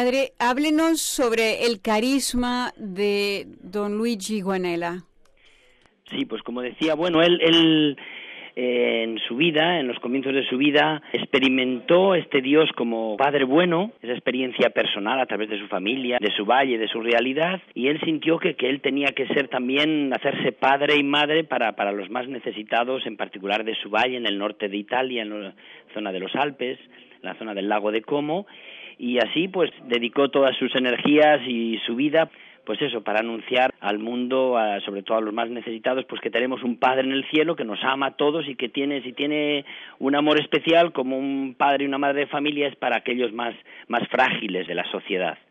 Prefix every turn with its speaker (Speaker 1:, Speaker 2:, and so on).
Speaker 1: Padre, háblenos sobre el carisma de don Luigi Guanella.
Speaker 2: Sí, pues como decía, bueno, él en su vida, en los comienzos de su vida, experimentó este Dios como Padre bueno, esa experiencia personal a través de su familia, de su valle, de su realidad, y él sintió que él tenía que ser también, hacerse padre y madre para los más necesitados, en particular de su valle, en el norte de Italia, en la zona de los Alpes, en la zona del lago de Como, y así pues dedicó todas sus energías y su vida pues eso, para anunciar al mundo, sobre todo a los más necesitados, pues que tenemos un Padre en el cielo que nos ama a todos y que si tiene un amor especial como un padre y una madre de familia es para aquellos más frágiles de la sociedad.